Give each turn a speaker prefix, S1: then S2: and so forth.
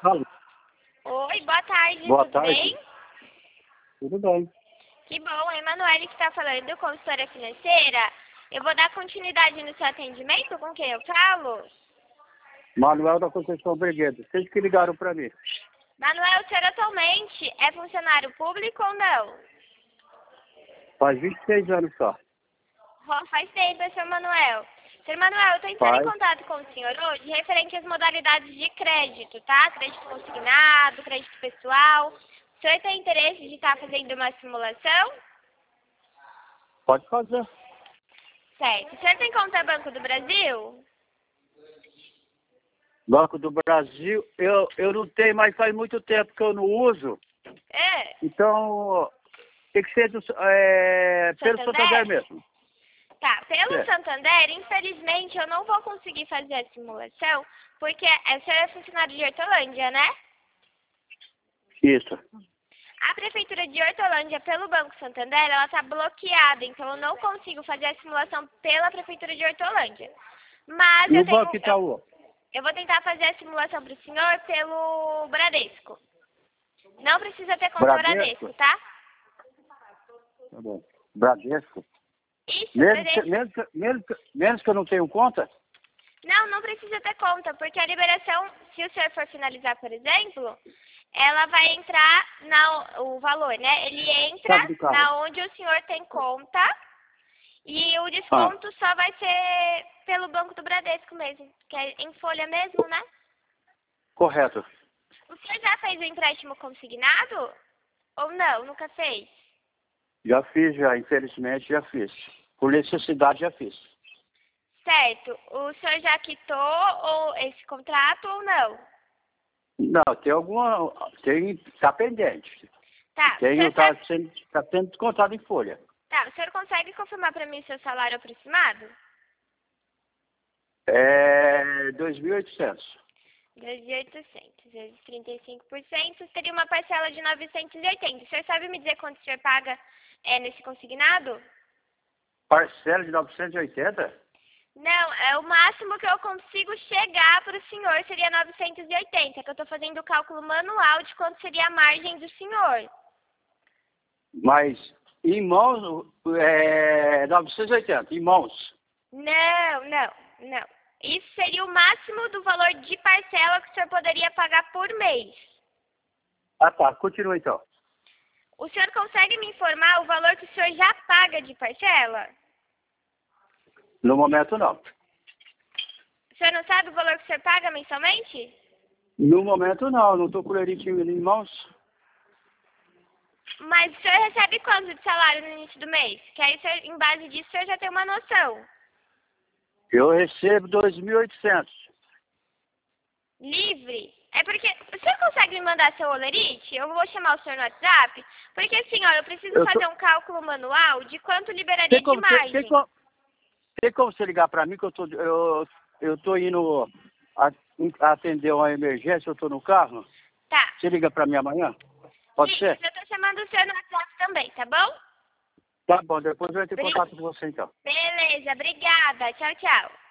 S1: Alô.
S2: Oi, boa tarde,
S1: Boa
S2: tudo
S1: tarde.
S2: bem?
S1: Tudo bem.
S2: Que bom, a Emanuele que está falando, consultora financeira. Eu vou dar continuidade no seu atendimento, com quem eu falo?
S1: Manuel da Conceição Briguedo. Vocês que ligaram para mim.
S2: Manuel, o senhor atualmente é funcionário público ou não?
S1: Faz 26 anos só.
S2: Faz tempo, seu Manuel. Senhor Manuel, eu estou entrando em contato com o senhor hoje referente às modalidades de crédito, tá? Crédito consignado, crédito pessoal. O senhor tem interesse de estar fazendo uma simulação?
S1: Pode fazer.
S2: Certo. O senhor tem conta Banco do Brasil?
S1: Banco do Brasil, eu não tenho, mas faz muito tempo que eu não uso.
S2: É.
S1: Então, tem que ser pelo Santander mesmo.
S2: Tá, pelo
S1: É.
S2: Santander, infelizmente eu não vou conseguir fazer a simulação, porque o senhor é funcionário de Hortolândia, né?
S1: Isso.
S2: A Prefeitura de Hortolândia, pelo Banco Santander, ela está bloqueada, então eu não consigo fazer a simulação pela Prefeitura de Hortolândia. Mas
S1: E o Banco Itaú?
S2: eu vou tentar fazer a simulação para o senhor pelo Bradesco. Não precisa ter conta Bradesco, tá?
S1: Tá bom. Bradesco?
S2: Isso,
S1: Bradesco. Mesmo que eu não tenho conta?
S2: Não precisa ter conta, porque a liberação, se o senhor for finalizar, por exemplo, ela vai entrar o valor, né? Ele entra na onde o senhor tem conta e o desconto só vai ser pelo Banco do Bradesco mesmo, que é em folha mesmo, né?
S1: Correto.
S2: O senhor já fez o empréstimo consignado? Ou não? Nunca fez?
S1: Já fiz, infelizmente já fiz. Por necessidade já fiz.
S2: Certo. O senhor já quitou esse contrato ou não?
S1: Não, tá pendente.
S2: Tá.
S1: Tá sendo descontado em folha.
S2: Tá, o senhor consegue confirmar para mim o seu salário aproximado?
S1: É 2.800.
S2: 2.800 vezes 35%, seria uma parcela de 980. O senhor sabe me dizer quanto o senhor paga nesse consignado?
S1: Parcela de 980?
S2: Não, é o máximo que eu consigo chegar para o senhor seria 980, que eu estou fazendo o cálculo manual de quanto seria a margem do senhor.
S1: Mas em mãos, 980, em mãos.
S2: Não. Isso seria o máximo do valor de parcela que o senhor poderia pagar por mês.
S1: Ah, tá. Continua então.
S2: O senhor consegue me informar o valor que o senhor já paga de parcela?
S1: No momento, não.
S2: O senhor não sabe o valor que o senhor paga mensalmente?
S1: No momento, não. Não estou com o leitinho em mãos.
S2: Mas o senhor recebe quanto de salário no início do mês? Que aí, em base disso, o senhor já tem uma noção.
S1: Eu recebo 2.800.
S2: Livre? É porque... O senhor consegue me mandar seu olerite? Eu vou chamar o senhor no WhatsApp. Porque assim, eu preciso fazer um cálculo manual de quanto liberaria de margem.
S1: Tem como você ligar para mim que eu tô indo atender uma emergência, eu tô no carro?
S2: Tá.
S1: Você liga para mim amanhã? Pode ser?
S2: Eu tô chamando o senhor no WhatsApp também, tá bom?
S1: Tá bom, depois eu entro em contato com você então.
S2: Beleza, obrigada. Tchau, tchau.